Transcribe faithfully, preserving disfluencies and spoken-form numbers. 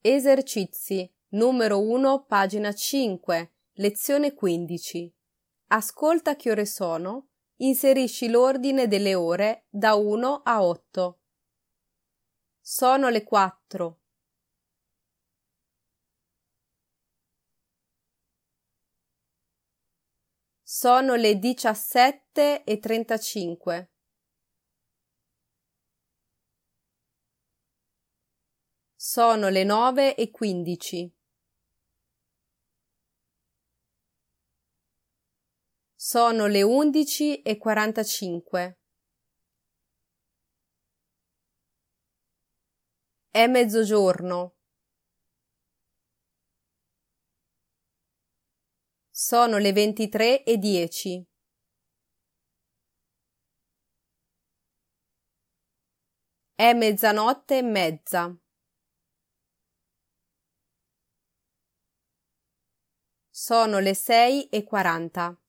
Esercizi, numero uno, pagina cinque, lezione quindici. Ascolta che ore sono, inserisci l'ordine delle ore da uno a otto. Sono le quattro. Sono le diciassette e trentacinque. Sono le nove e quindici. Sono le undici e quarantacinque. È mezzogiorno. Sono le ventitré e dieci. È mezzanotte e mezza. Sono le sei e quaranta.